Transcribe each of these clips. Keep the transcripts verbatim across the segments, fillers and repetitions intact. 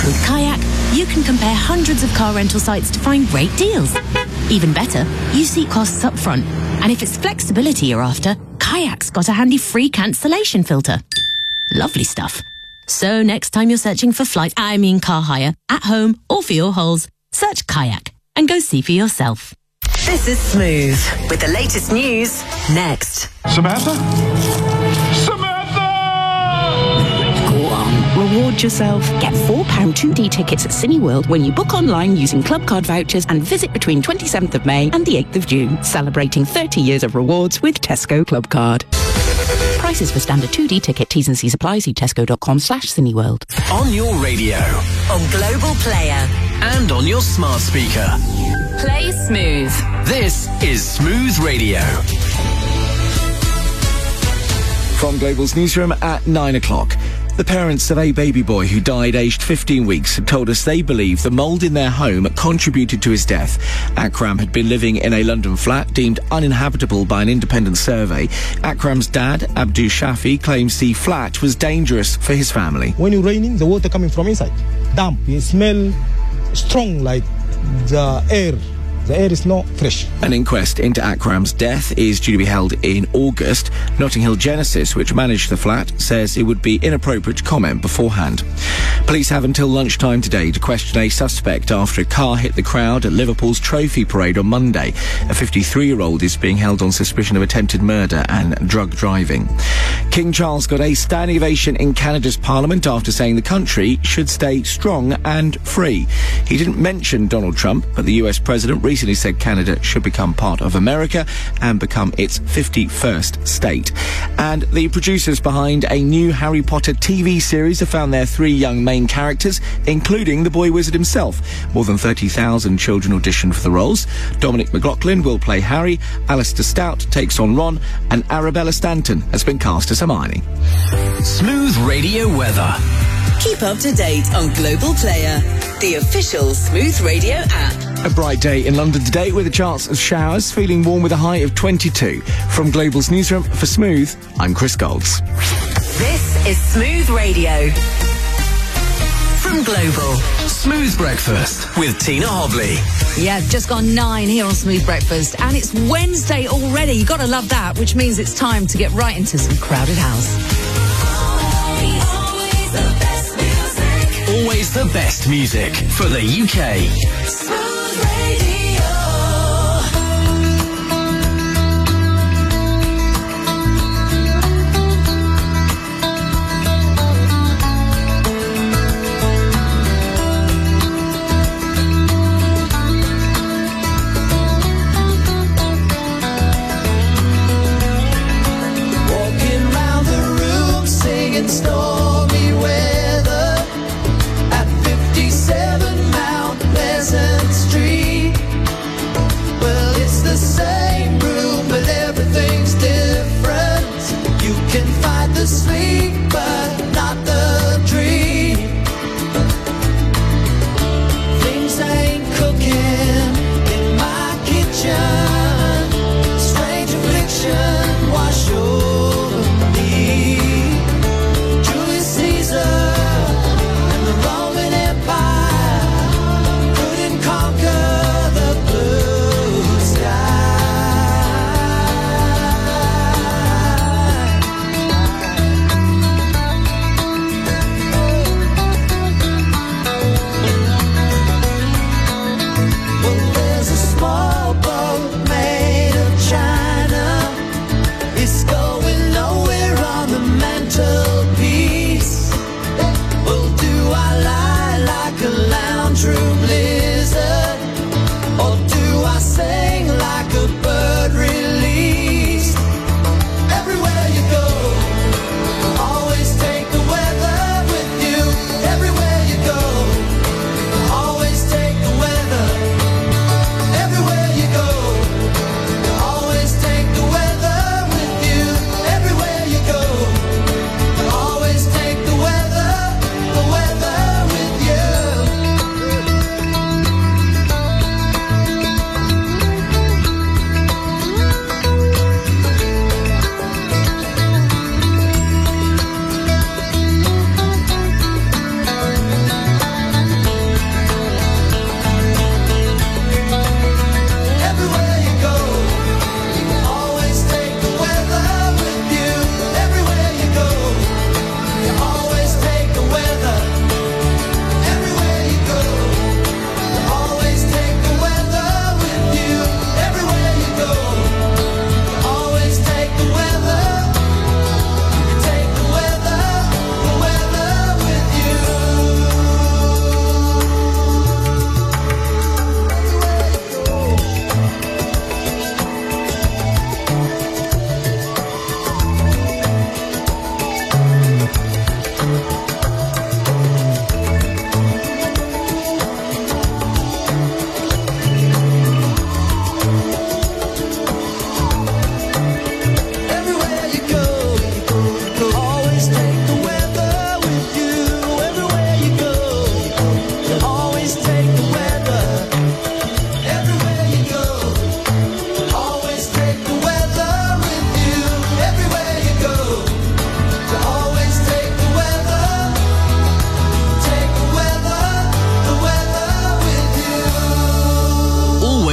With Kayak, you can compare hundreds of car rental sites to find great deals. Even better, you see costs up front. And if it's flexibility you're after, Kayak's got a handy free cancellation filter. Lovely stuff. So next time you're searching for flight, I mean car hire, at home or for your holes, search Kayak and go see for yourself. This is Smooth with the latest news next. Samantha? Samantha! Go on, reward yourself. Get four pounds two D tickets at Cineworld when you book online using Club Card vouchers and visit between twenty-seventh of May and the eighth of June. Celebrating thirty years of rewards with Tesco Club Card. Prices for standard two D ticket, T's and C's apply. See tesco.com slash Cineworld. On your radio. On Global Player. And on your smart speaker. Play Smooth. This is Smooth Radio. From Global's newsroom at nine o'clock. The parents of a baby boy who died aged fifteen weeks have told us they believe the mould in their home contributed to his death. Akram had been living in a London flat deemed uninhabitable by an independent survey. Akram's dad, Abdul Shafi, claims the flat was dangerous for his family. When it's raining, the water coming from inside. Damp. It smell strong like the air. The air is not fresh. An inquest into Akram's death is due to be held in August. Notting Hill Genesis, which managed the flat, says it would be inappropriate to comment beforehand. Police have until lunchtime today to question a suspect after a car hit the crowd at Liverpool's Trophy Parade on Monday. A fifty-three-year-old is being held on suspicion of attempted murder and drug driving. King Charles got a standing ovation in Canada's Parliament after saying the country should stay strong and free. He didn't mention Donald Trump, but the U S president recently said Canada should become part of America and become its fifty-first state. And the producers behind a new Harry Potter T V series have found their three young main characters, including the boy wizard himself. More than thirty thousand children auditioned for the roles. Dominic McLaughlin will play Harry, Alistair Stout takes on Ron, and Arabella Stanton has been cast as Hermione. Smooth Radio weather. Keep up to date on Global Player, the official Smooth Radio app. A bright day in London today with a chance of showers, feeling warm with a high of twenty-two. From Global's newsroom for Smooth, I'm Chris Golds. This is Smooth Radio. From Global. Smooth Breakfast with Tina Hobley. Yeah, just gone nine here on Smooth Breakfast, and it's Wednesday already. You got to love that, which means it's time to get right into some Crowded House. Always the best music for the U K. Smooth Radio. Walking round the room singing stormy weather at fifty-seven Mount Pleasant Street. Well, it's the same room, but everything's different. You can find the sleep, but not the dream. Things ain't cooking in my kitchen. Strange affliction wash over me. Julius Caesar and the Roman Empire couldn't conquer the blue sky. Well, there's a small boat made of china. It's going nowhere on the mantelpiece. Well, do I lie like a lounge room lizard, or do I sing like a bird released? Everywhere you go, always take the weather with you. Everywhere you go, always take the weather. Everywhere you go, always take the weather with you. Everywhere you go, always take the weather, the weather with you.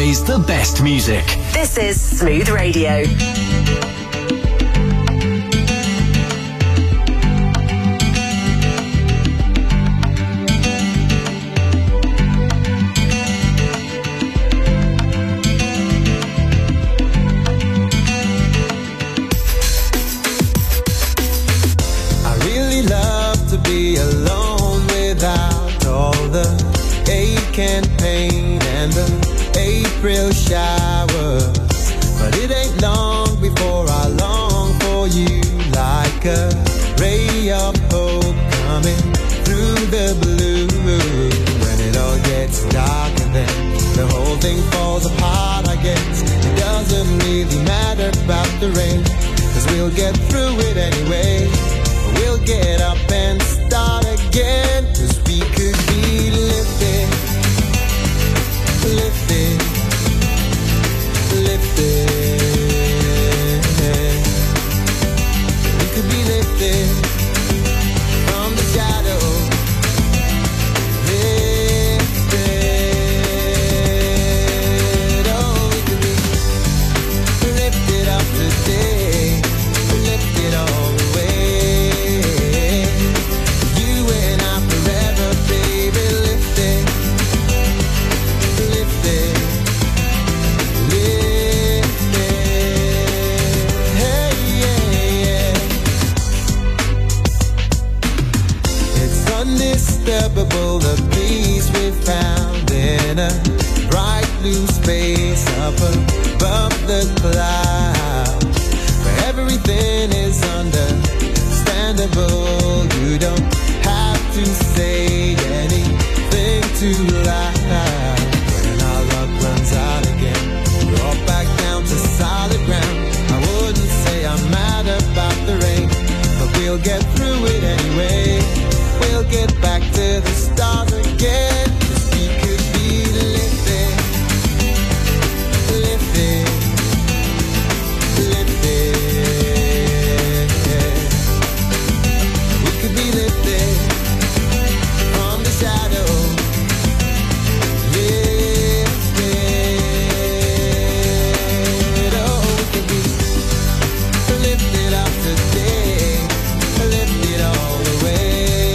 always the best music. This is Smooth Radio. Alone without all the ache and pain and the April showers. But it ain't long before I long for you, like a ray of hope coming through the blue. When it all gets dark and then the whole thing falls apart, I guess it doesn't really matter about the rain, 'cause we'll get through it anyway. We'll get up and start again, 'cause we could be lifted, lifted, lifted. We could be lifted from the shadow, lifted. Oh, we could be lifted up today, lifted all the way. The peace we found in a bright blue space up above the clouds, where everything is understandable. You don't have to say anything too loud. When our luck runs out again, we're all back down to solid ground. I wouldn't say I'm mad about the rain, but we'll get through it anyway. We'll get back to the stars again, 'cause we could be lifted, lifted, lifted. We could be lifted from the shadow, lifted. Oh, we could be lifted up today, lifted all the way.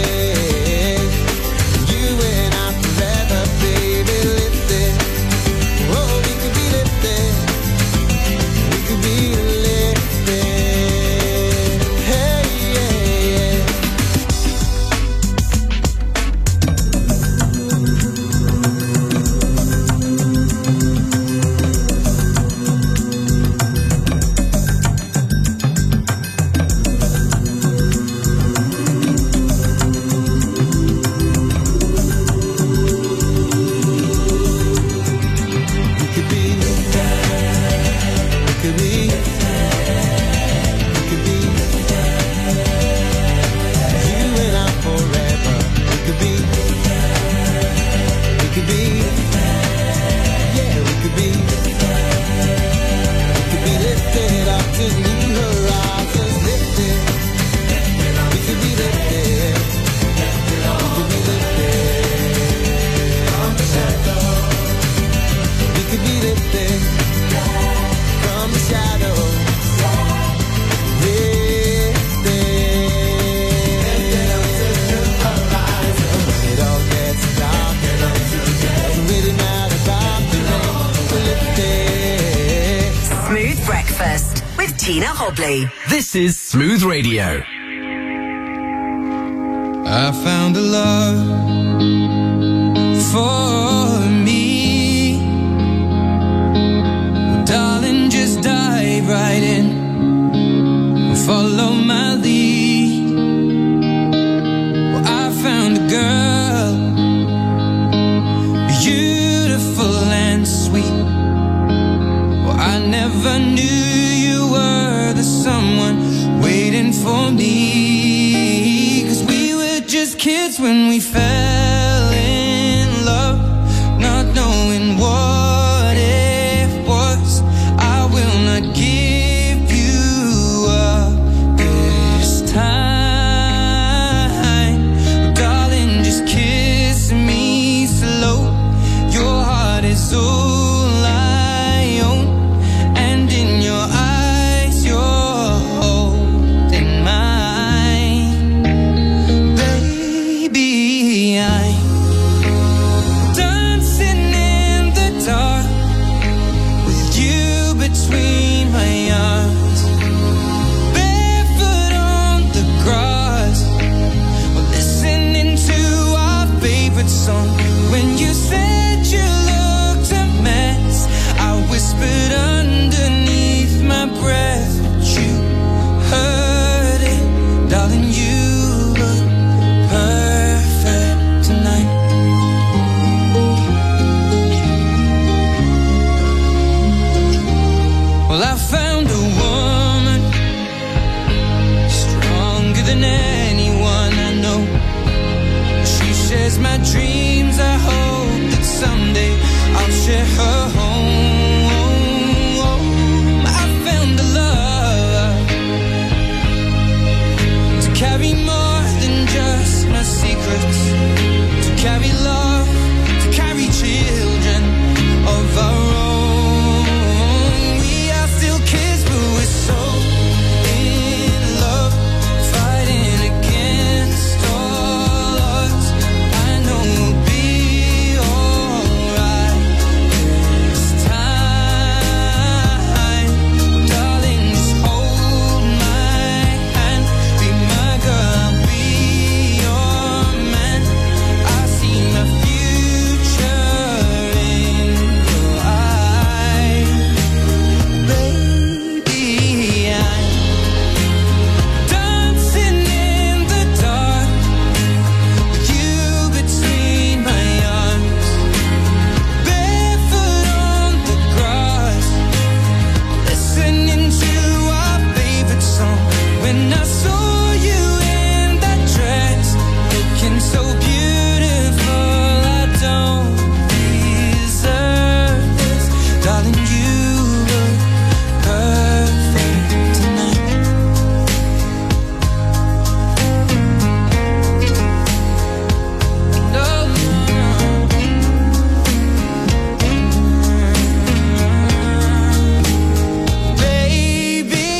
Tina Hobley. This is Smooth Radio. I found a love for me. Well, darling, just dive right in. Follow my lead. Well, I found a girl, beautiful and sweet. Well, I never knew you were the someone waiting for me. 'Cause we were just kids when we fell in love, not knowing what it was. I will not give you up this time. Oh, darling, just kiss me slow. Your heart is all I Baby, I'm dancing in the dark with you between my arms, barefoot on the grass, listening to our favorite song. When you said you looked a mess, I whispered underneath my breath, but you heard it, darling. You look perfect tonight. Well, I found a woman stronger than anyone I know. She shares my dreams. I hope that someday I'll share her home. I found a love to carry more than just my secrets, to carry love, to carry children of our own. We are still kids, but we're so in love, fighting against all odds. I know we'll be alright this time. Darling, just hold my hand, be my girl, be your man. I see my future in your eyes. Baby, I'm dancing in the dark with you between my arms, barefoot on the grass, listening to our favorite song. When I saw you in that dress, looking so beautiful, I don't deserve this, darling. You look perfect tonight. No, baby,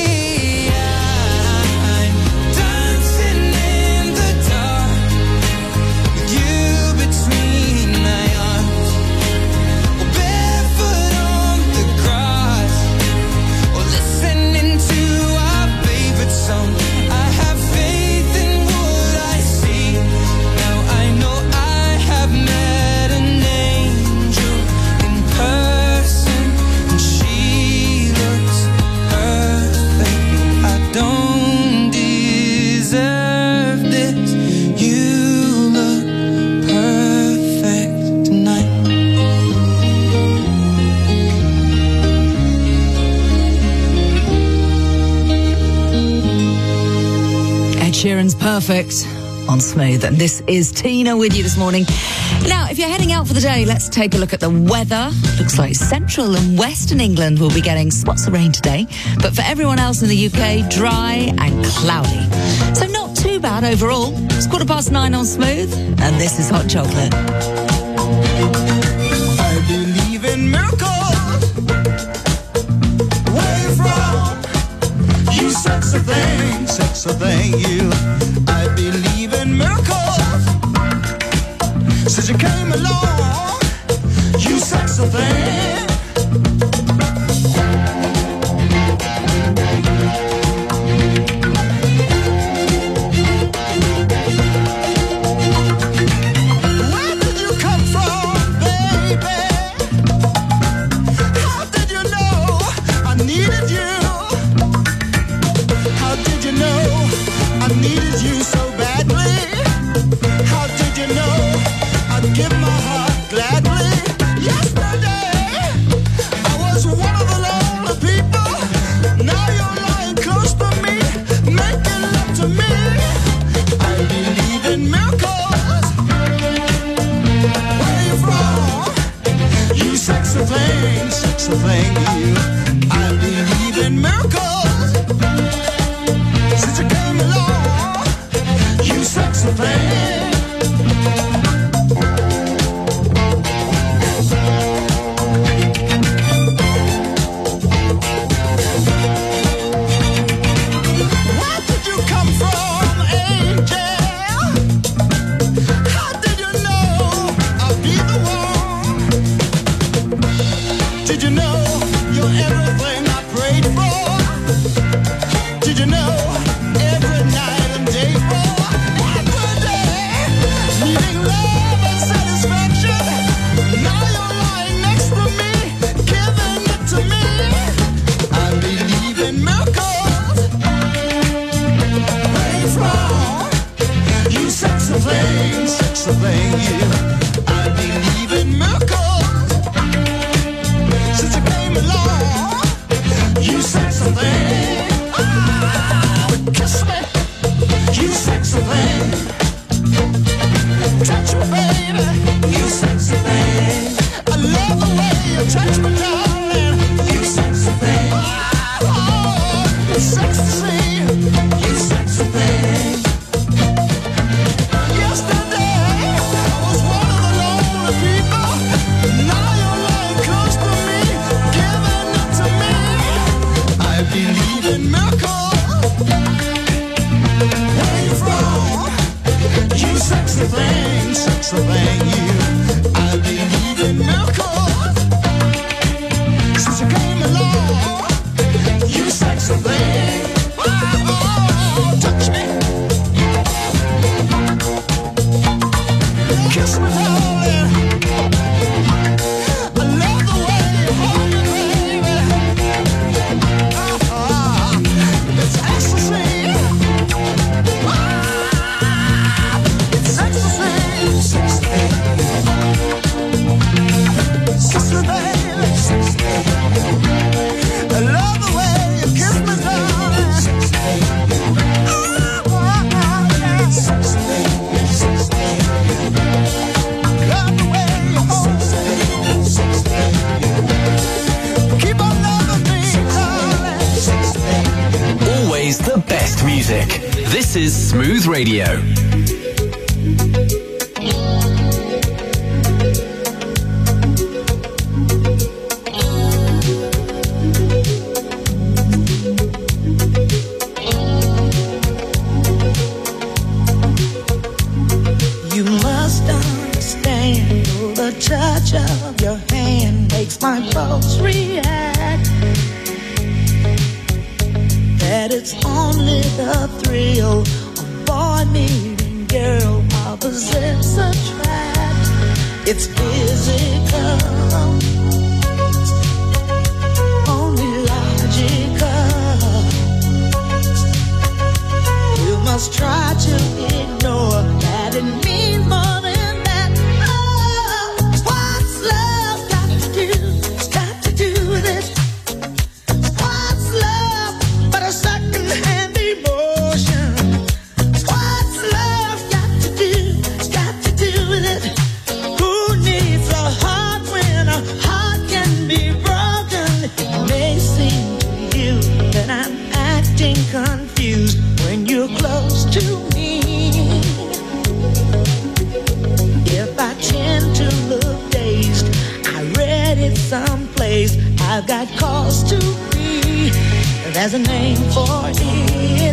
I'm dancing in the dark with you between my arms, or barefoot on the grass, or listening to our favorite song. I have faith in what I see. Now I know I have met an angel in person, and she looks perfect. I don't deserve this. You look perfect tonight. Ed Sheeran's Perfect on Smooth, and this is Tina with you this morning. Now, if you're heading out for the day, let's take a look at the weather. Looks like central and western England will be getting spots of rain today, but for everyone else in the U K, dry and cloudy. So not too bad overall. It's quarter past nine on Smooth, and this is Hot Chocolate. I believe in miracles. Where you from? You sexy thing, sexy thing, you. I believe in miracles. Since you came along, you sexy thing. Where did you come from, baby? How did you know I needed you? How did you know I needed you so badly? How did you know I'd give my heart gladly? Yesterday, I was one of the lonely people. Now you're lying close to me, making love to me. I believe in miracles. Where you from? You sexy thing, sexy thing, you. I believe in miracles. Since you came along, you sexy thing. Where did you come from, angel? How you. I believe in miracles. Since you came along, you sexy thing. Ah, kiss me, you sexy thing. Touch me, baby, you sexy thing. I love the way you touch me, darling. You sexy thing. Oh, you sexy, you sexy thing. Yesterday I was one of the lonely people. Now you're lying close to me, giving it to me. I believe in miracles. Where you from? You sexy thing, sexy thing, you. I believe in miracles. Since you came along, you sexy thing. Oh, touch me, kiss me, darling. I love the way you hold me, baby. Oh, it's ecstasy. It's ecstasy, sexy, sexy, baby, sexy. I love the way you kiss me, darling. Oh, sexy, sexy. Love the way you hold me. Keep on loving me, darling. Always the best music. This is Smooth Radio. You must understand, the touch of your hand makes my pulse react. That it's only the thrill of boy meeting girl, opposites attract. It's physical, only logical. You must try to ignore that it means more than that. Oh, what's love got to do? It's got to do with it. What's love but a second-hand emotion? What's love got to do? It's got to do with it. Who needs a heart when a heart can be broken? It may seem to you that I'm acting confused when you're close to me. If I tend to look dazed, I read it someplace. I've got cause to be. There's a name for it.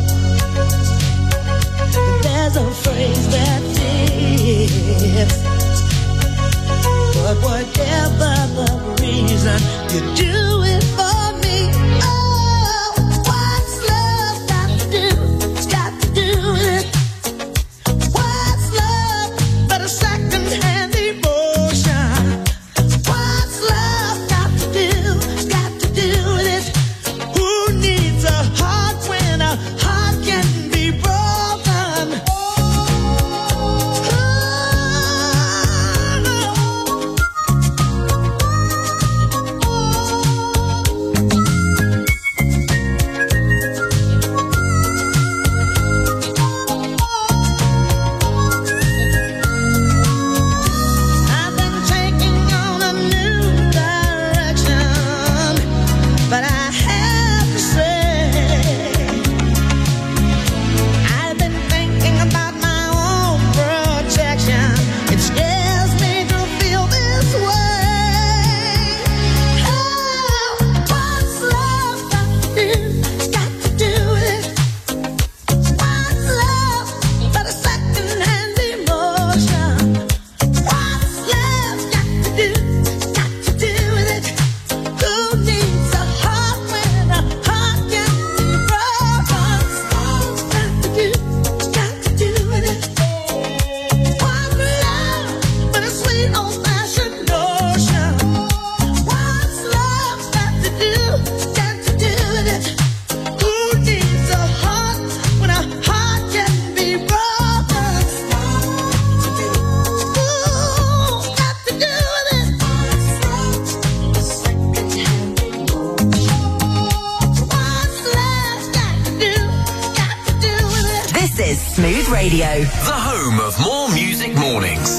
There's a phrase that fits. But whatever the reason, you do it for me. Oh, what's love got to do? It's got to do with it. What's love but a second-hand emotion? What's love got to do? It's got to do with it. Who needs a heart when a heart can be broken? Oh, Smooth Radio. The home of more music mornings.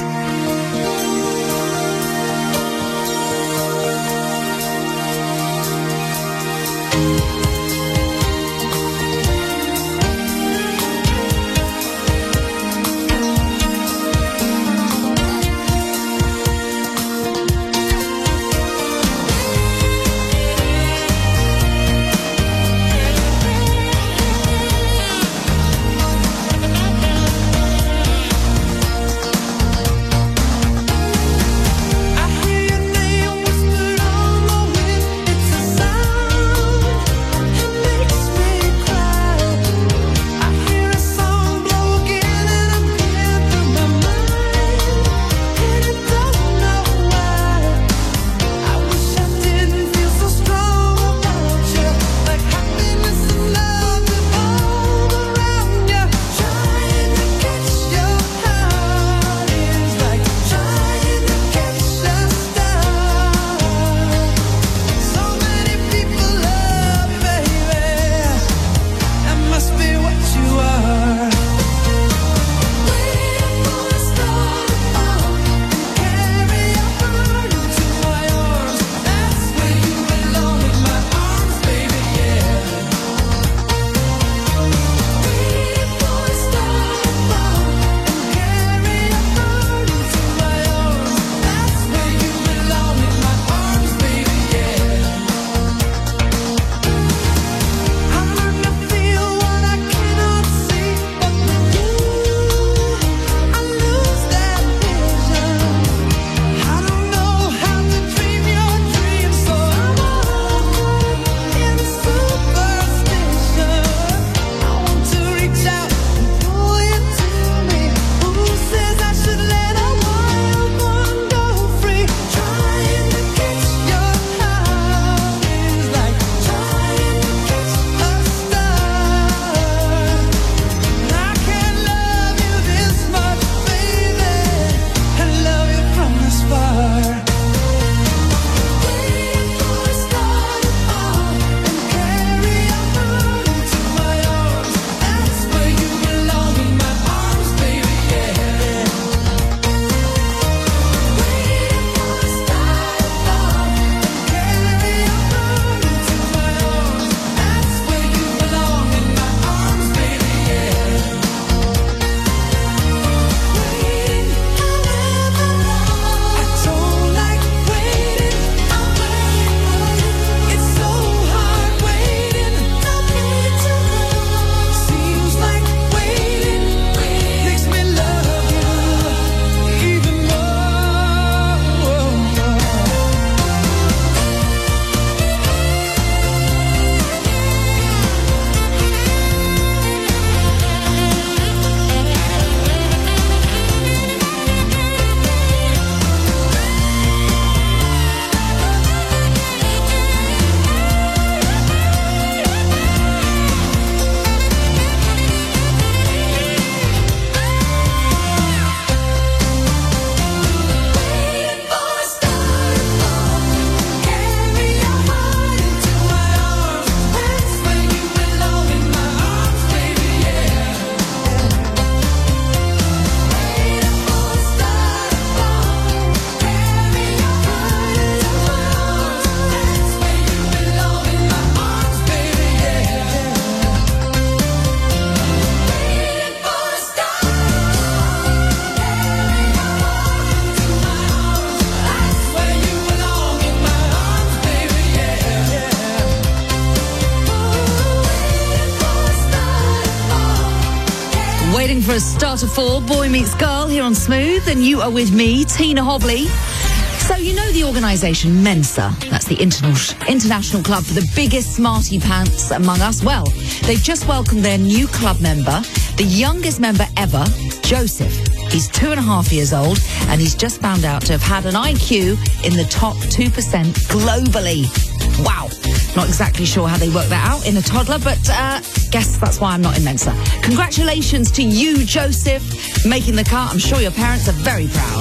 Waiting for a starter four, Boy Meets Girl here on Smooth, and you are with me, Tina Hobley. So you know the organisation Mensa, that's the interna- international club for the biggest smarty pants among us. Well, they've just welcomed their new club member, the youngest member ever, Joseph. He's two and a half years old, and he's just found out to have had an I Q in the top two percent globally. Wow. Not exactly sure how they work that out in a toddler, but uh, guess that's why I'm not in Mensa. Congratulations to you, Joseph, making the cut. I'm sure your parents are very proud.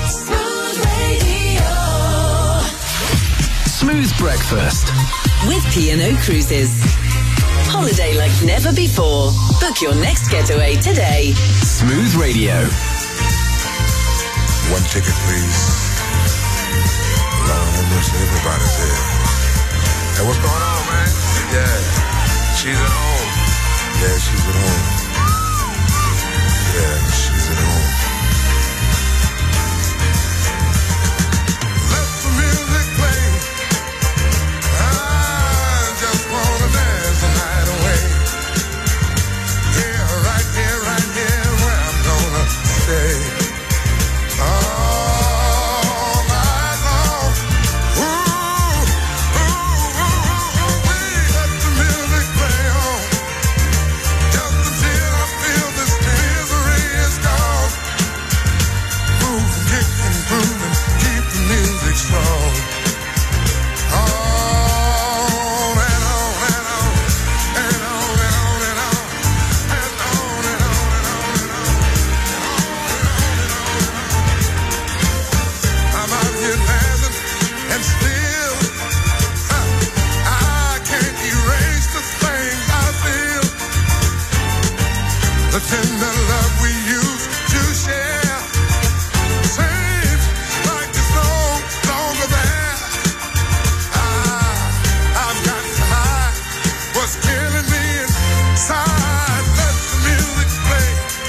Smooth Radio. Smooth Breakfast With P and O Cruises. holiday like never before. Book your next getaway today. Smooth Radio. One ticket, please. Lord have mercy, everybody's here. Hey, what's going on, man? Yeah, she's at home. Yeah, she's at home. Yeah, she's at home. Let the music play. I just wanna dance the night away. Yeah, right here, right here, where I'm gonna stay. All night long. Ooh, ooh, ooh, ooh, let the music play on. Just until I feel this misery is gone. Move, kick and groove and keep the music strong. On and on and on, and on and on and on, and on and on and on and on. I'm out here dancing and still huh, I can't erase the things I feel. The tender love we used to share seems like it's no longer there. I, I've got to hide what's killing me inside. Let the music play.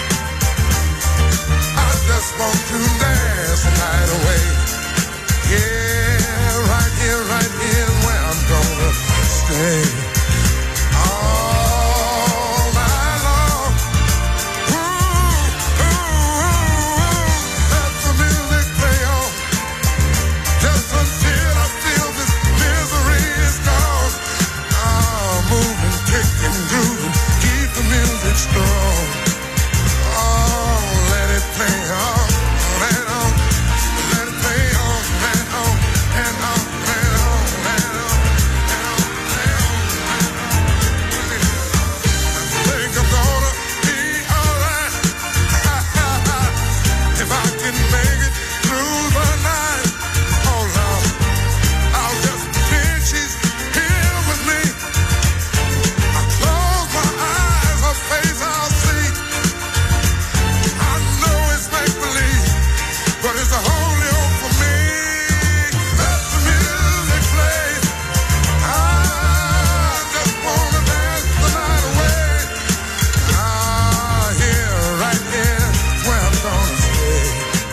I just want to dance the night away. Yeah, right here, right here, where I'm gonna stay. All night long. Ooh, ooh, ooh, let the music play on. Just until I feel this misery is gone. Ah, moving, kicking, grooving, keep the music strong. Oh, let it play on, and on. Let it play on, and on, and on, and on, and on, and on, and on, and on. I think I'm gonna be alright. If I can make it through the night. Oh Lord, I'll just pretend she's here with me. I close my eyes, her face I'll see. I know it's make-believe, but it's the only hope for me. Let the music play. I just wanna dance the night away. Ah, here, right here, where I'm gonna stay.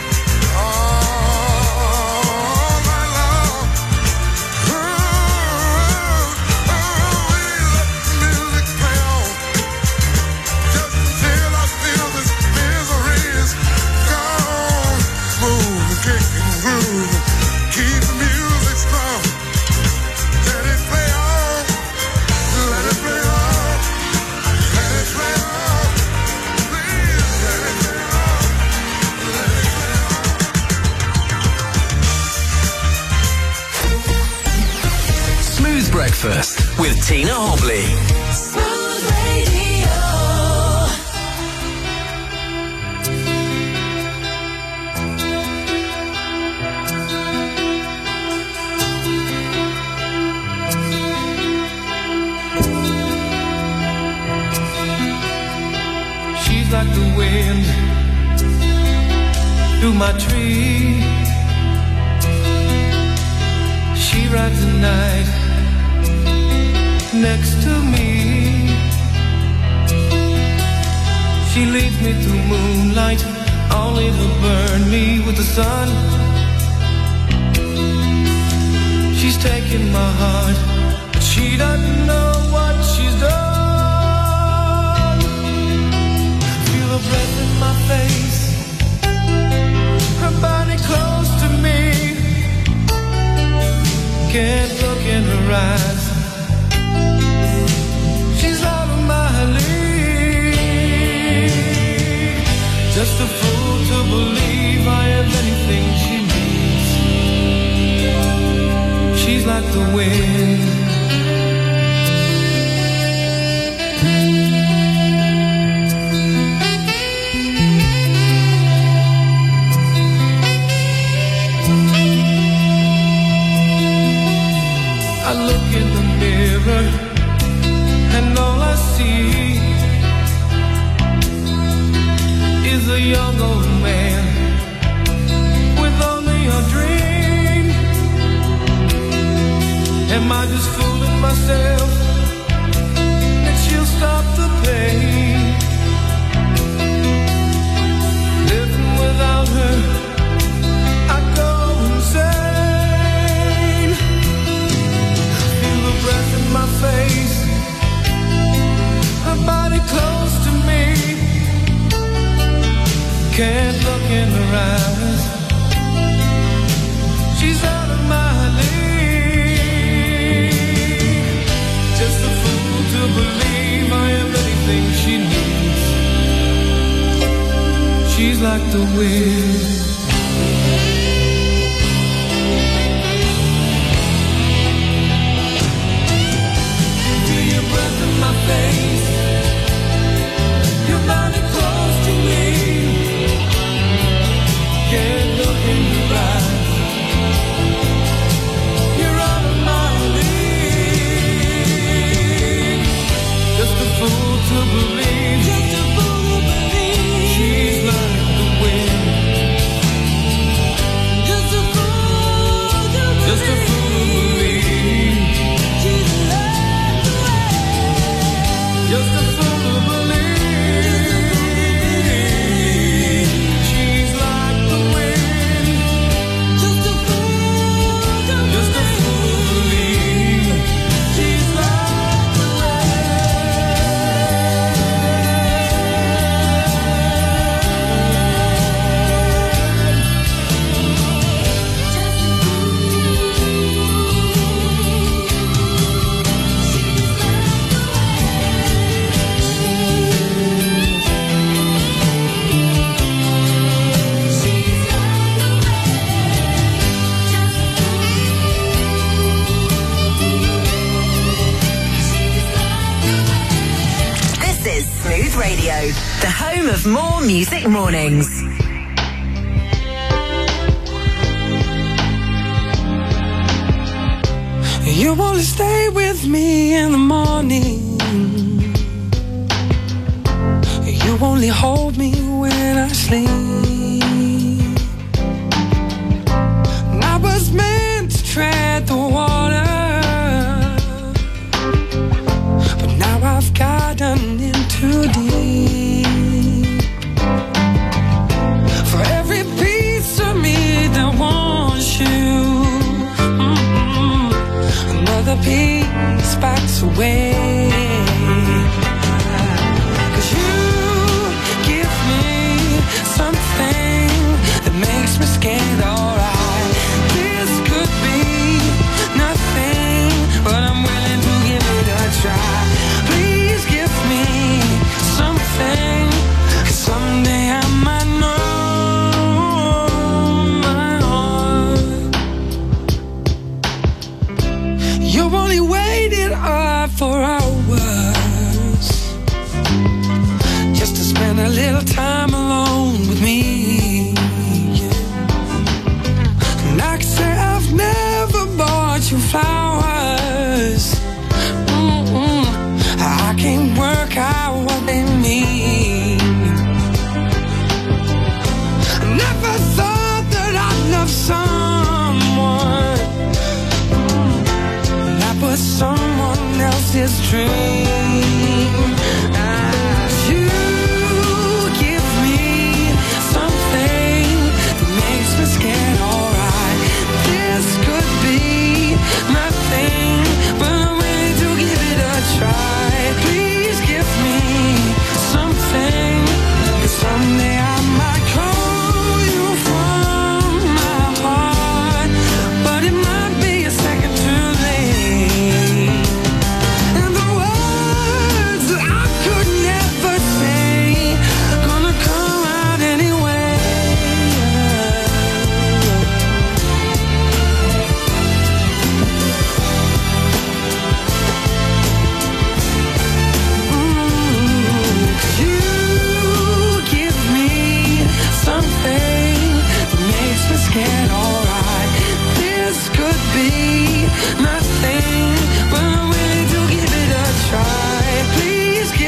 All night long. Ooh, ooh, we let the music play on. Just until I feel this misery is gone. Move, kick and groove, keep the music strong. Let it play on, let it play on, let it play on. Please, let it play on, let it play on. Smooth Breakfast with Tina Hobley. Smooth Radio. She's like the wind through my tree. She rides the night next to me. She leads me through moonlight, only to burn me with the sun. She's taken my heart, but she doesn't know what she's done. Feel her breath in my face, her body close to me. Can't look in her eyes, she's out of my league. Just a fool to believe I have anything she needs. She's like the wind. I look in the mirror and all I see is a young old man with only a dream. Am I just fooling myself that she'll stop the pain? Living without her, I go insane. Feel the breath in my face, her body close to me. Can't look in her eyes, she's out of my league. Just a fool to believe I am anything she needs. She's like the wind. Feel your breath in my face, your body close to me. Can't look in your eyes, you're out of my league. Just a fool to believe, just a fool to believe she's like the wind. Just a fool to believe, just a fool to believe she's like the wind. Just a fool to believe she's like the wind. Just a fool to believe, just a fool to believe she's like the This is Smooth Radio, the home of more music mornings. You wanna stay with me in the morning. You only hold me when I sleep. And I was meant to tread the water, but now I've gotten in too deep. For every piece of me that wants you, mm-mm, another piece backs away. 'Cause you give me something that makes me scared, alright. This could be nothing, but I'm willing to give it a try. Please give me something, 'cause someday I might know my heart. You only waited up for hours just to spend a little time alone with me. And I can say I've never bought you flowers. Mm-mm. I can't work out what they mean. I never thought that I'd love someone that was someone else's dream. Ah, you give me something that makes me scared, alright. This could be nothing, but I'm willing to give it a try. Please give me something, 'cause someday I might call you from my heart, but it might be a second too late. And the words that I could never say gonna come out anyway. Mm, 'cause you give me something that makes me scared, alright. This could be nothing, but I'm willing to give it a try. Please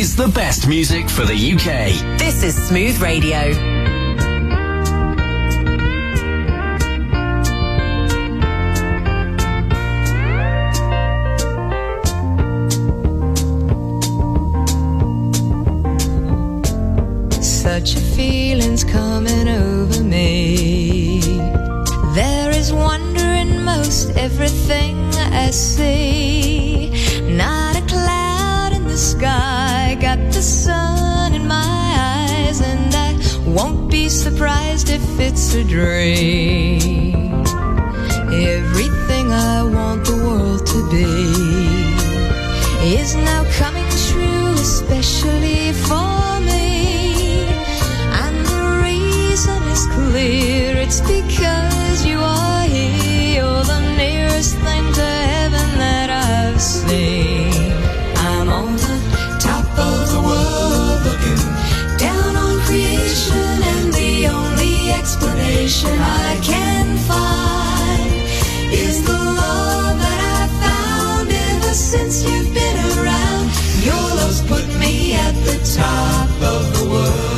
is the best music for the U K. This is Smooth Radio. Such a feeling's coming over me. There is wonder in most everything I see. Not a cloud in the sky, got the sun in my eyes, and I won't be surprised if it's a dream. Everything I want the world to be is now coming true, especially for me. Is clear, it's because you are here. You're the nearest thing to heaven that I've seen. I'm on the top of the world, looking down on creation, and the only explanation I can find is the love that I've found ever since you've been around. Your love's put me at the top of the world.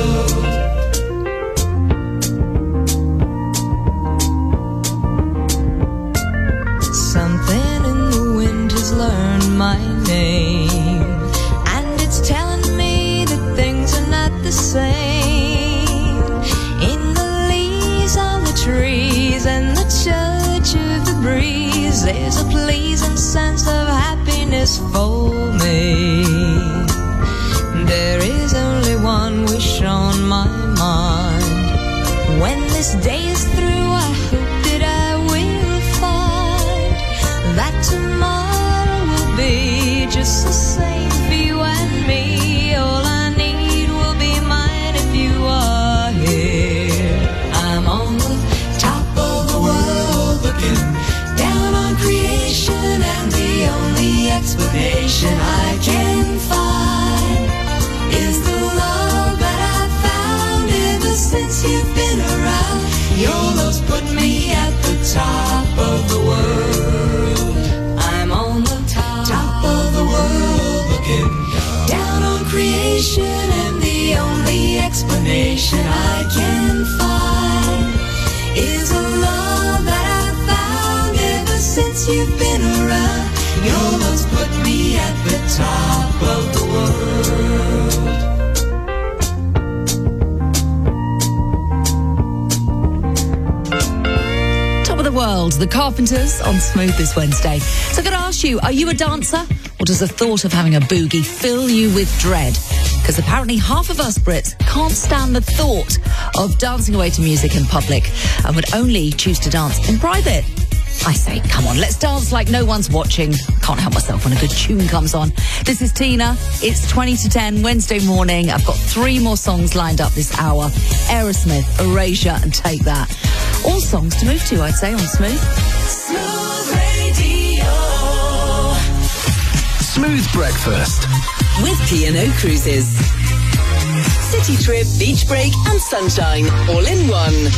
Something in the wind has learned my name, and it's telling me that things are not the same. In the leaves on the trees and the touch of the breeze, there's a pleasing sense of happiness for me. There is only one wish on my mind. When this day is through, I hope that I will find that tomorrow will be just the same for you and me. All I need will be mine if you are here. I'm on the top of the world, looking down on creation, and the only explanation I can find is the love that I've found ever since you've been around. Your love's put me at the top of the world. I'm on the top, top of the world, looking down on creation, and the only explanation I can find is a love that I've found ever since you've been around. Your love's put me at the top of the world. The world, the Carpenters on Smooth this Wednesday. So I'm going to ask you, are you a dancer, or does the thought of having a boogie fill you with dread? Because apparently half of us Brits can't stand the thought of dancing away to music in public and would only choose to dance in private. I say, come on, let's dance like no one's watching. Can't help myself when a good tune comes on. This is Tina. It's twenty to ten Wednesday morning. I've got three more songs lined up this hour. Aerosmith, Erasure, and Take That. All songs to move to, I'd say, on Smooth. Smooth Radio. Smooth Breakfast With P and O Cruises. City trip, beach break and sunshine all in one.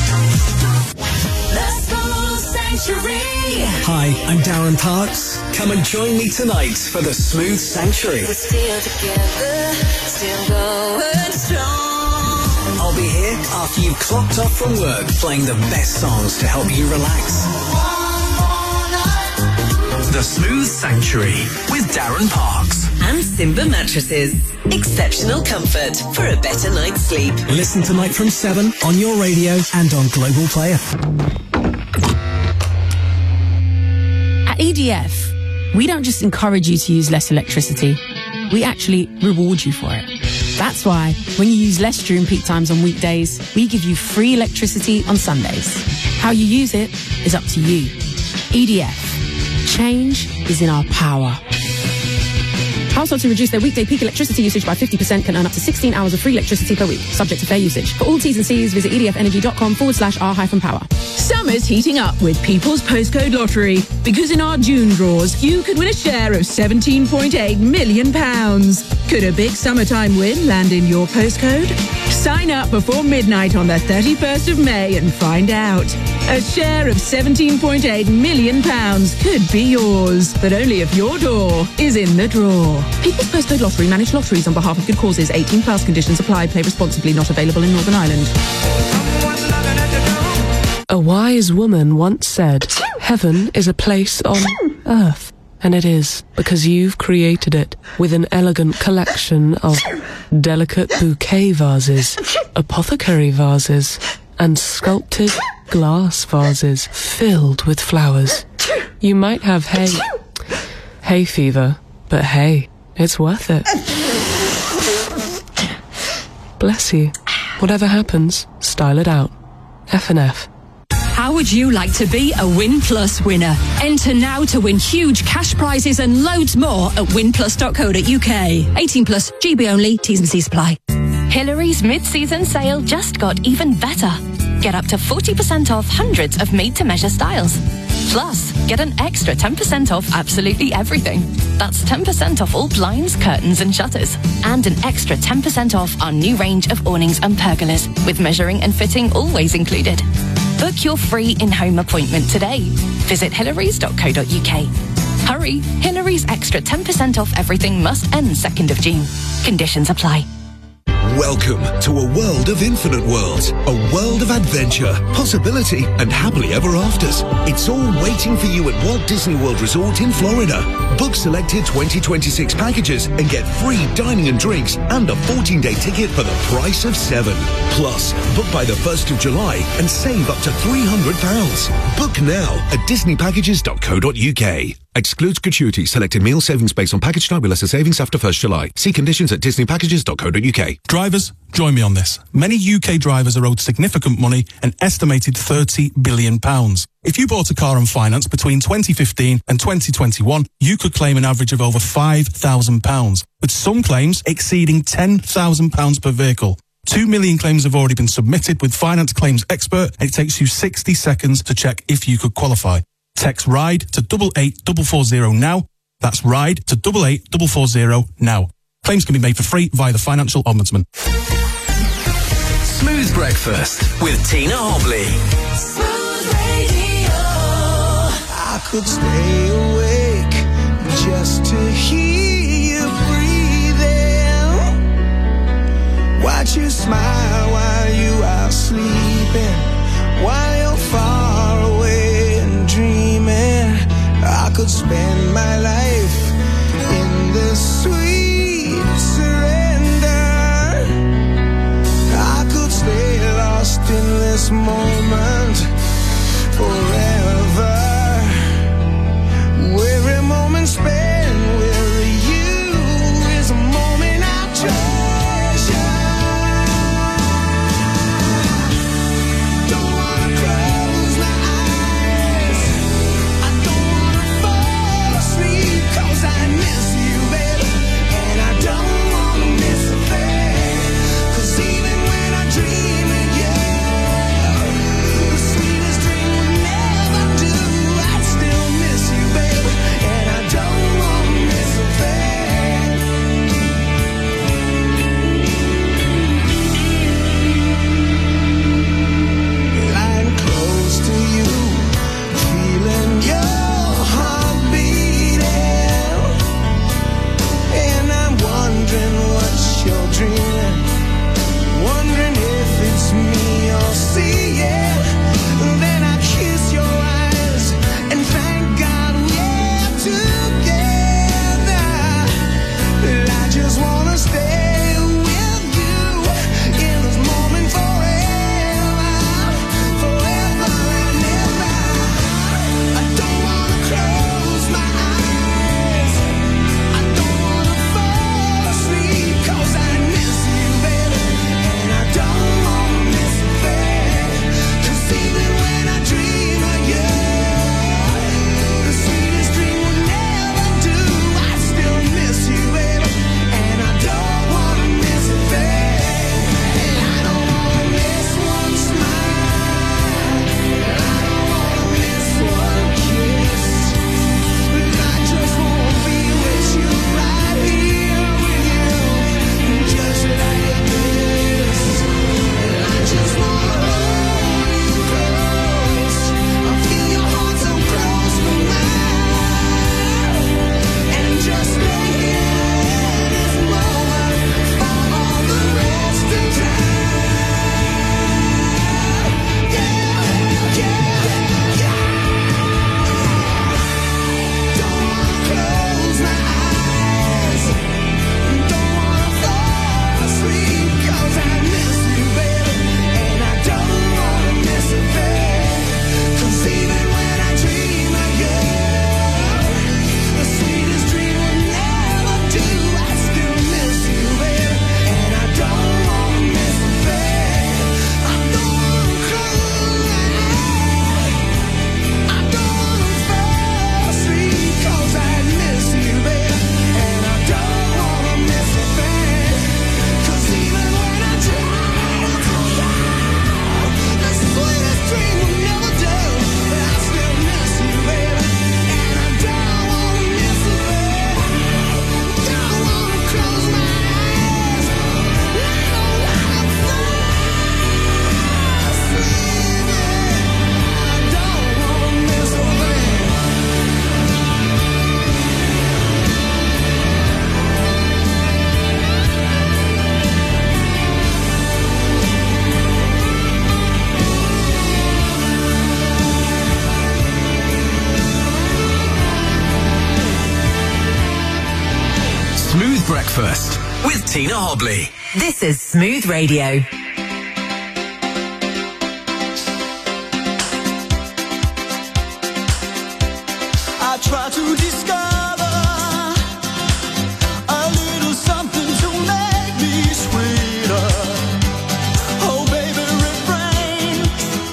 The Smooth Sanctuary. Hi, I'm Darren Parks. Come and join me tonight for the Smooth Sanctuary. We're still together, still going strong. I'll be here after you've clocked off from work, playing the best songs to help you relax. The Smooth Sanctuary with Darren Parks. And Simba Mattresses. Exceptional comfort for a better night's sleep. Listen tonight from seven on your radio and on Global Player. At E D F, we don't just encourage you to use less electricity, we actually reward you for it. That's why, when you use less during peak times on weekdays, we give you free electricity on Sundays. How you use it is up to you. E D F. Change is in our power. Households who reduce their weekday peak electricity usage by fifty percent can earn up to sixteen hours of free electricity per week, subject to fair usage. For all T's and C's, visit edfenergy.com forward slash R hyphen power. Summer's heating up with People's Postcode Lottery, because in our June draws, you could win a share of seventeen point eight million pounds. Could a big summertime win land in your postcode? Sign up before midnight on the thirty-first of May and find out. A share of seventeen point eight million pounds could be yours, but only if your door is in the draw. People's Postcode Lottery manage lotteries on behalf of good causes. eighteen plus conditions apply. Play responsibly. Not available in Northern Ireland. A wise woman once said, heaven is a place on earth. And it is, because you've created it with an elegant collection of delicate bouquet vases, apothecary vases, and sculpted glass vases filled with flowers. You might have hay, hay fever, but hey, it's worth it. Bless you. Whatever happens, style it out. F and F. How would you like to be a Win Plus winner? Enter now to win huge cash prizes and loads more at win plus dot co dot uk. eighteen plus, G B only, T's and C's apply. Hillary's mid-season sale just got even better. Get up to forty percent off hundreds of made-to-measure styles. Plus, get an extra ten percent off absolutely everything. That's ten percent off all blinds, curtains and shutters. And an extra ten percent off our new range of awnings and pergolas, with measuring and fitting always included. Book your free in-home appointment today. Visit hillarys dot co dot uk. Hurry, Hillary's extra ten percent off everything must end second of June. Conditions apply. Welcome to a world of infinite worlds, a world of adventure, possibility, and happily ever afters. It's all waiting for you at Walt Disney World Resort in Florida. Book selected twenty twenty-six packages and get free dining and drinks and a fourteen-day ticket for the price of seven. Plus, book by the first of July and save up to three hundred pounds. Book now at disney packages dot co dot uk. Excludes gratuity. Selected meal savings based on package type with lesser savings after first July. See conditions at disney packages dot co dot uk. Drivers, join me on this. Many U K drivers are owed significant money, an estimated thirty billion pounds. If you bought a car on finance between twenty fifteen and twenty twenty-one, you could claim an average of over five thousand pounds, with some claims exceeding ten thousand pounds per vehicle. Two million claims have already been submitted with Finance Claims Expert, and it takes you sixty seconds to check if you could qualify. Text RIDE to double eight double four zero now. That's RIDE to double eight double four zero now. Claims can be made for free via the Financial Ombudsman. Smooth Breakfast with Tina Hobley. Smooth Radio. I could stay awake just to hear you breathing. Watch you smile while you are sleeping, while you're far away and dreaming. I could spend my life in the sweet surrender. I could stay lost in this moment forever. Every moment spent with you is a moment I treasure. Breakfast with Tina Hobley. This is Smooth Radio. I try to discover a little something to make me sweeter. Oh baby, refrain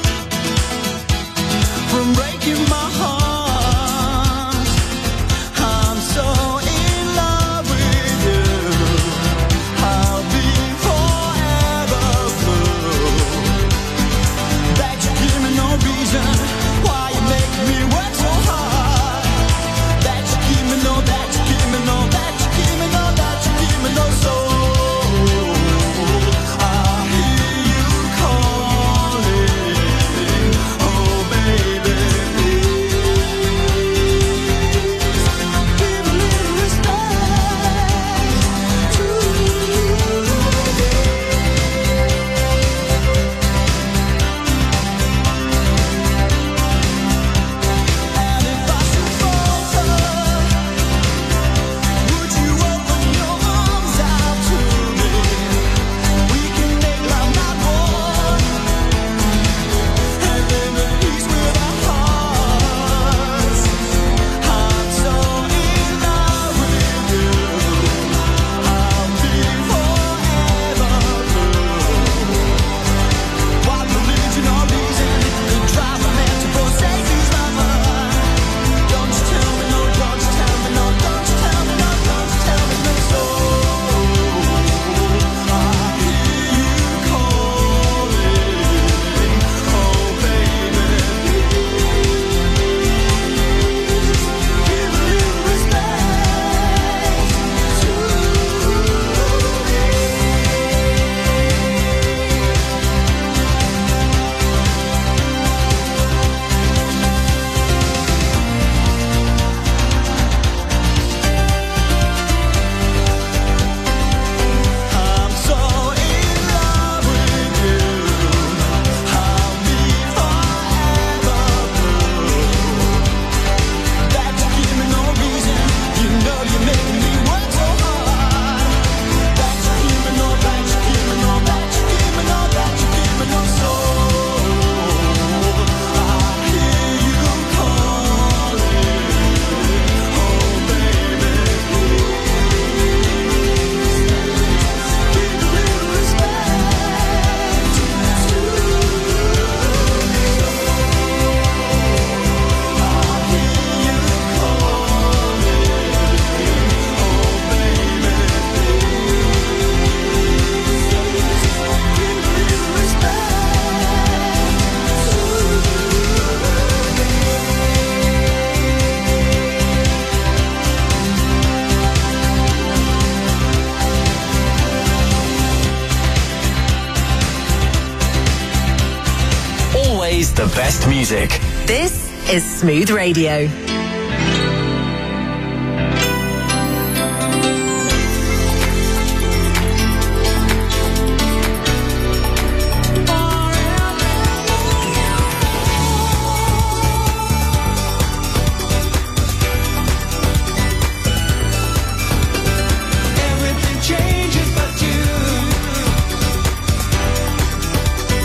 from breaking my heart. I'm so in love with you. I'll be forever blue. That you give me no reason why you make me work so hard. That you give me no, that you give me no, that you give me no, that you give me no soul. I hear you calling, oh baby, please give a little respect to And if I should falter, would you open your arms out to me? We can make love not war, and live in peace with our hearts. I'm so in love with you. I'll be forever blue. What religion or reason could drive a man to forsake his lover? Don't you tell me no, don't you tell me no, don't you tell me no, don't you tell me no soul. I hear you calling, oh baby, please give a little respect to I'm so in love with you. I'll be forever blue. That you give me no reason. You know you make me work so hard. That you give me no, that you give me no, that you give me no, that you give me no soul. I hear you calling, oh baby, please give a little respect to me. I hear you calling, oh baby, please give a little respect Always the best music. This is Smooth Radio. Everything changes but you.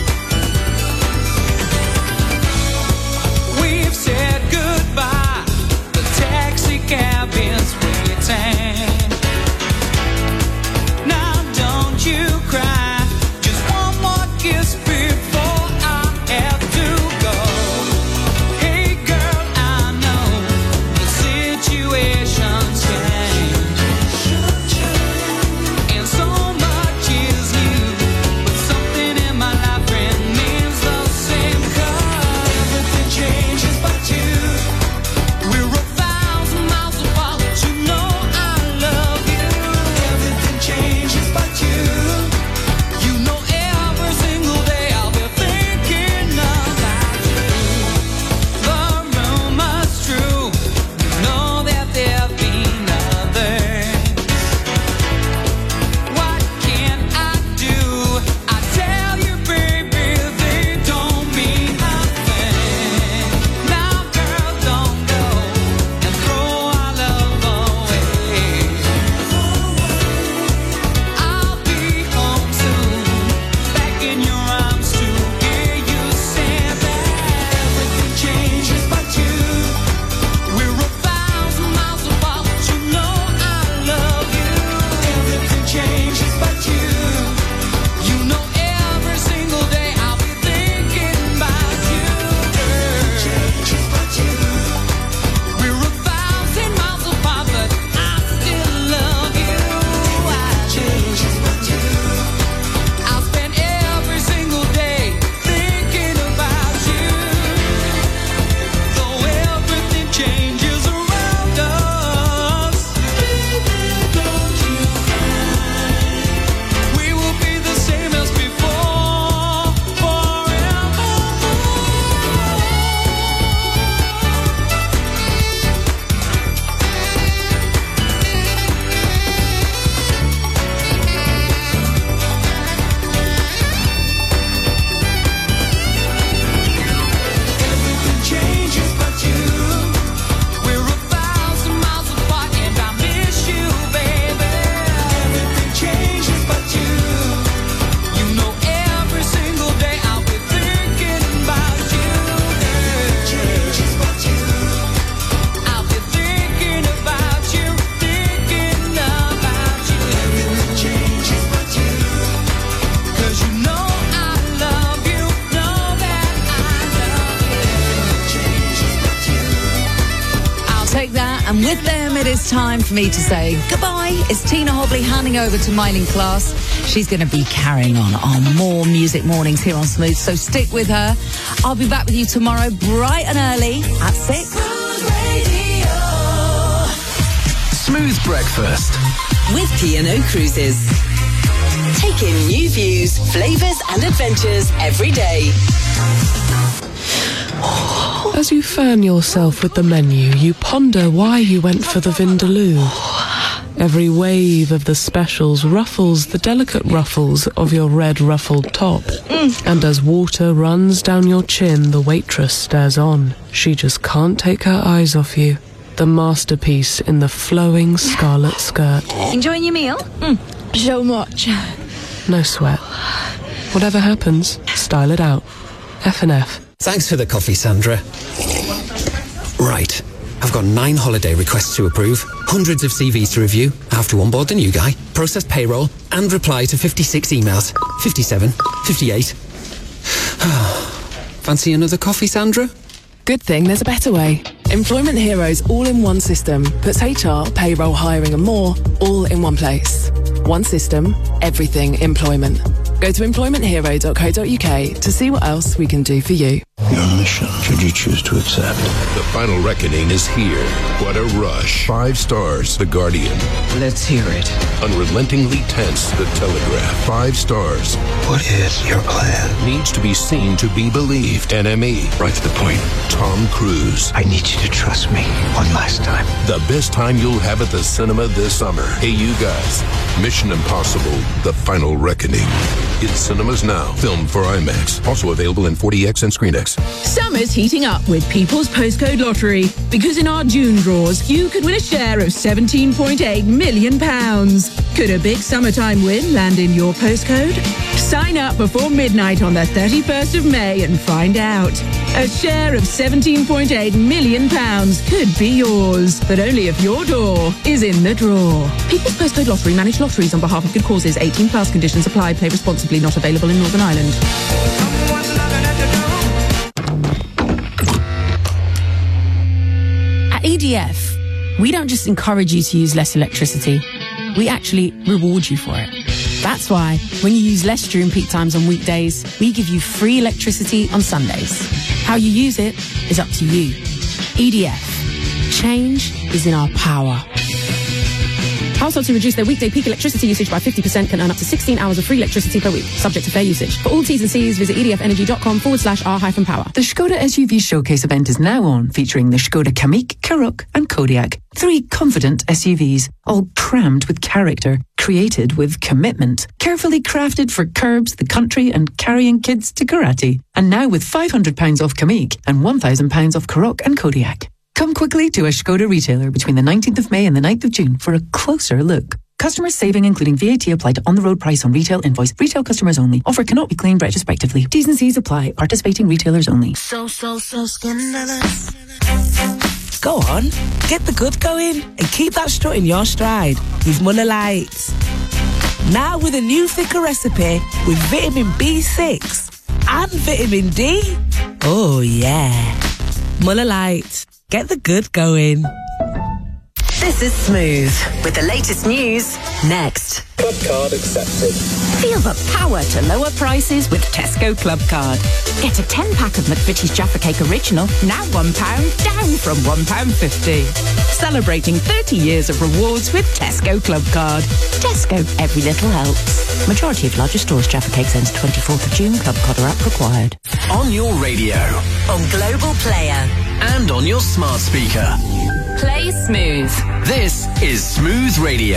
We've said goodbye. take that. And with them, it is time for me to say goodbye. It's Tina Hobley handing over to Myling Class. She's going to be carrying on on more music mornings here on Smooth, so stick with her. I'll be back with you tomorrow bright and early at six. Smooth Breakfast with P and O Cruises. Take in new views, flavours and adventures every day. As you fan yourself with the menu, you ponder why you went for the Vindaloo. Every wave of the specials ruffles the delicate ruffles of your red ruffled top. Mm. And as water runs down your chin, the waitress stares on. She just can't take her eyes off you. The masterpiece in the flowing scarlet skirt. Enjoying your meal? Mm. So much. No sweat. Whatever happens, style it out. F and F. Thanks for the coffee, Sandra. Right. I've got nine holiday requests to approve, hundreds of C Vs to review. I have to onboard the new guy, process payroll, and reply to fifty-six emails. fifty-seven, fifty-eight. Fancy another coffee, Sandra? Good thing there's a better way. Employment Heroes all-in-one system puts H R, payroll, hiring and more all in one place. One system, everything employment. Go to employment hero dot co dot uk to see what else we can do for you. Your mission, should you choose to accept. The final reckoning is here. What a rush. Five stars, The Guardian. Let's hear it. Unrelentingly tense, The Telegraph. Five stars. What is your plan? Needs to be seen to be believed. N M E. Right to the point. Tom Cruise. I need you to trust me one last time. The best time you'll have at the cinema this summer. Hey, you guys. Mission Impossible, The Final Reckoning. In cinemas now. Filmed for IMAX. Also available in forty X and ScreenX. Summer's heating up with People's Postcode Lottery. Because in our June draws, you could win a share of seventeen point eight million pounds. Could a big summertime win land in your postcode? Sign up before midnight on the thirty-first of May and find out. A share of seventeen point eight million pounds could be yours, but only if your door is in the draw. People's Postcode Lottery manage lotteries on behalf of good causes. eighteen plus conditions apply. Play responsibly. Not available in Northern Ireland. At E D F, we don't just encourage you to use less electricity. We actually reward you for it. That's why, when you use less during peak times on weekdays, we give you free electricity on Sundays. How you use it is up to you. E D F. Change is in our power. Households who reduce their weekday peak electricity usage by fifty percent can earn up to sixteen hours of free electricity per week, subject to fair usage. For all T's and C's, visit edfenergy.com forward slash r-power. The Skoda S U V Showcase event is now on, featuring the Skoda Kamiq, Karoq and Kodiaq. Three confident S U Vs, all crammed with character, created with commitment, carefully crafted for curbs, the country and carrying kids to karate. And now with five hundred pounds off Kamiq and one thousand pounds off Karoq and Kodiaq. Come quickly to a Skoda retailer between the nineteenth of May and the ninth of June for a closer look. Customers saving including V A T applied to on-the-road price on retail invoice. Retail customers only. Offer cannot be claimed retrospectively. T's and C's apply. Participating retailers only. So, so, so scandalous. Go on, get the good going and keep that strut in your stride with Muller Light. Now with a new thicker recipe with vitamin B six and vitamin D. Oh yeah. Muller Light. Get the good going. This is Smooth with the latest news next. Club card accepted. Feel the power to lower prices with Tesco Club Card. Get a ten pack of McVitie's Jaffa Cake Original, now one pound, down from one pound fifty. Celebrating thirty years of rewards with Tesco Club Card. Tesco, every little helps. Majority of larger stores, Jaffa Cakes ends twenty-fourth of June. Club Card or app required. On your radio. On Global Player. And on your smart speaker. Play Smooth. This is Smooth Radio.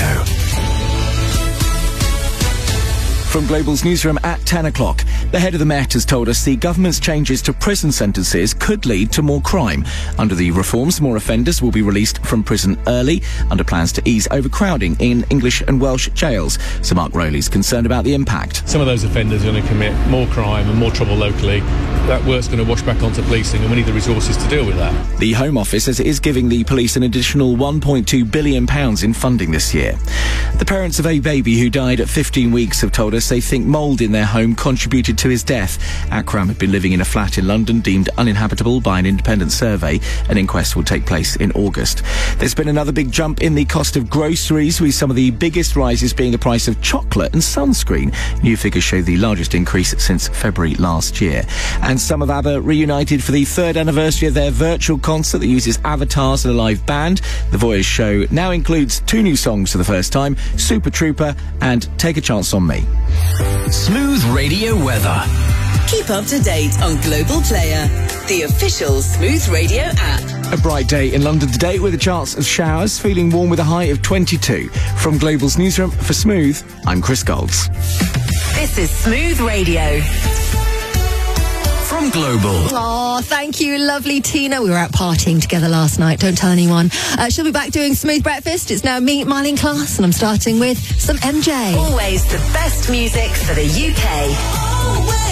From Global's newsroom at ten o'clock, the head of the Met has told us the government's changes to prison sentences could lead to more crime. Under the reforms, more offenders will be released from prison early, under plans to ease overcrowding in English and Welsh jails. So Mark Rowley's concerned about the impact. Some of those offenders are going to commit more crime and more trouble locally. That work's going to wash back onto policing, and we need the resources to deal with that. The Home Office says it is giving the police an additional one point two billion pounds in funding this year. The parents of a baby who died at fifteen weeks have told us they think mould in their home contributed to to his death. Akram had been living in a flat in London deemed uninhabitable by an independent survey. An inquest will take place in August. There's been another big jump in the cost of groceries, with some of the biggest rises being the price of chocolate and sunscreen. New figures show the largest increase since February last year. And some of ABBA reunited for the third anniversary of their virtual concert that uses avatars and a live band. The Voyage show now includes two new songs for the first time, Super Trooper and Take a Chance on Me. Smooth Radio weather. Keep up to date on Global Player, the official Smooth Radio app. A bright day in London today with a chance of showers, feeling warm with a high of twenty-two. From Global's newsroom for Smooth, I'm Chris Golds. This is Smooth Radio. From Global. Oh, thank you, lovely Tina. We were out partying together last night. Don't tell anyone. Uh, she'll be back doing Smooth Breakfast. It's now me, Marlene Class, and I'm starting with some M J. Always the best music for the U K. Always.